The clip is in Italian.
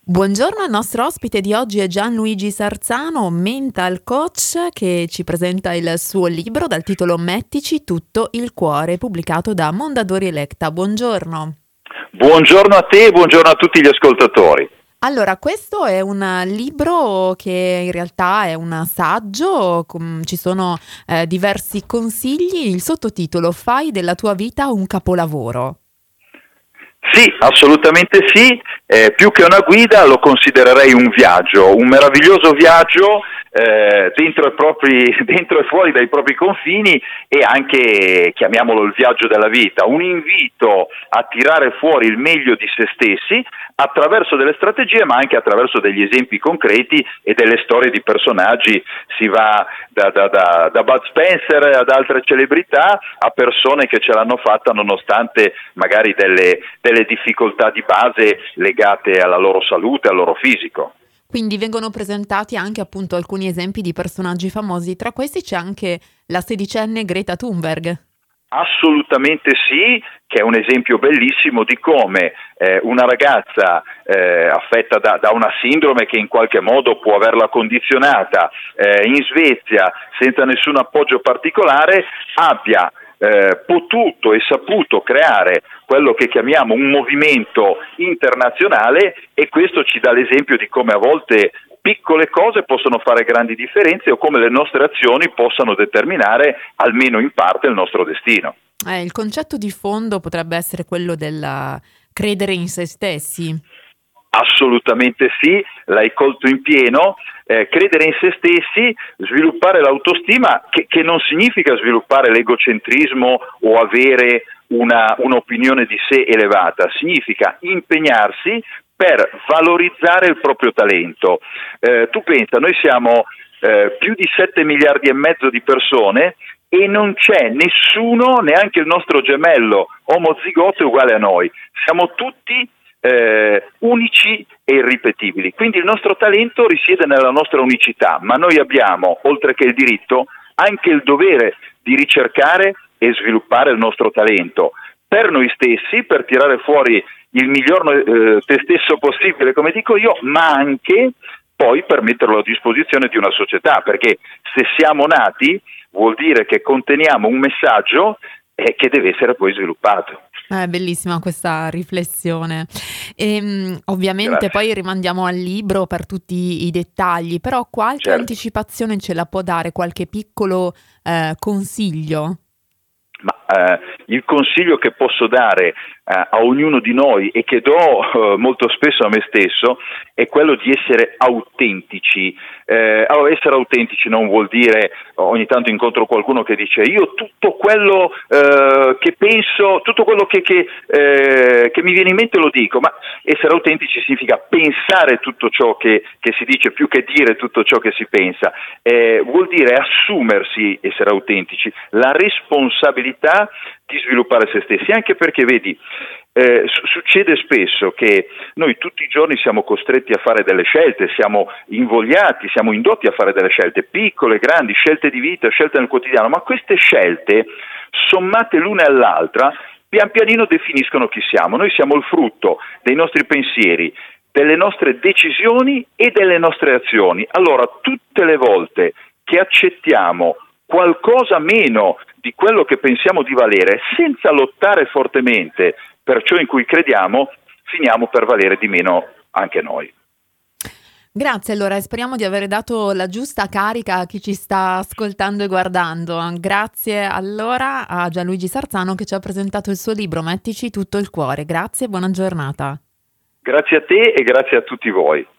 Buongiorno, il nostro ospite di oggi è Gianluigi Sarzano, mental coach, che ci presenta il suo libro dal titolo Mettici tutto il cuore, pubblicato da Mondadori Electa. Buongiorno. Buongiorno a te e buongiorno a tutti gli ascoltatori. Allora, questo è un libro che in realtà è un saggio, ci sono diversi consigli, il sottotitolo Fai della tua vita un capolavoro. Sì, assolutamente sì, più che una guida lo considererei un viaggio, un meraviglioso viaggio dentro e fuori dai propri confini e anche, chiamiamolo il viaggio della vita, un invito a tirare fuori il meglio di se stessi attraverso delle strategie ma anche attraverso degli esempi concreti e delle storie di personaggi. Si va da Bud Spencer ad altre celebrità a persone che ce l'hanno fatta nonostante magari delle difficoltà di base legate alla loro salute, al loro fisico. Quindi vengono presentati anche appunto alcuni esempi di personaggi famosi, tra questi c'è anche la sedicenne Greta Thunberg. Assolutamente sì, che è un esempio bellissimo di come una ragazza affetta da una sindrome che in qualche modo può averla condizionata in Svezia senza nessun appoggio particolare abbia potuto e saputo creare quello che chiamiamo un movimento internazionale, e questo ci dà l'esempio di come a volte piccole cose possono fare grandi differenze o come le nostre azioni possano determinare almeno in parte il nostro destino. Il concetto di fondo potrebbe essere quello del credere in se stessi. Assolutamente sì, l'hai colto in pieno. Credere in se stessi, sviluppare l'autostima, che non significa sviluppare l'egocentrismo o avere un'opinione di sé elevata, significa impegnarsi per valorizzare il proprio talento. Tu pensa, noi siamo più di 7 miliardi e mezzo di persone e non c'è nessuno, neanche il nostro gemello omozigote uguale a noi. Siamo tutti unici e irripetibili, quindi il nostro talento risiede nella nostra unicità, ma noi abbiamo, oltre che il diritto, anche il dovere di ricercare e sviluppare il nostro talento per noi stessi, per tirare fuori il miglior te stesso possibile, come dico io, ma anche poi per metterlo a disposizione di una società, perché se siamo nati vuol dire che conteniamo un messaggio che deve essere poi sviluppato. È bellissima questa riflessione. Ovviamente Grazie. poi rimandiamo al libro per tutti i dettagli, però qualche Certo. anticipazione ce la può dare, qualche piccolo consiglio? Ma il consiglio che posso dare a ognuno di noi e che do molto spesso a me stesso è quello di essere autentici. Allora, essere autentici non vuol dire, ogni tanto incontro qualcuno che dice io tutto quello che penso, tutto quello che mi viene in mente lo dico, ma essere autentici significa pensare tutto ciò che si dice più che dire tutto ciò che si pensa. Vuol dire assumersi, essere autentici, la responsabilità di sviluppare se stessi, anche perché vedi, succede spesso che noi tutti i giorni siamo costretti a fare delle scelte, siamo invogliati, siamo indotti a fare delle scelte piccole, grandi, scelte di vita, scelte nel quotidiano, ma queste scelte sommate l'una all'altra pian pianino definiscono chi siamo. Noi siamo il frutto dei nostri pensieri, delle nostre decisioni e delle nostre azioni. Allora, tutte le volte che accettiamo qualcosa meno di quello che pensiamo di valere, senza lottare fortemente per ciò in cui crediamo, finiamo per valere di meno anche noi. Grazie, allora, e speriamo di aver dato la giusta carica a chi ci sta ascoltando e guardando. Grazie allora a Gianluigi Sarzano che ci ha presentato il suo libro Mettici tutto il cuore. Grazie e buona giornata. Grazie a te e grazie a tutti voi.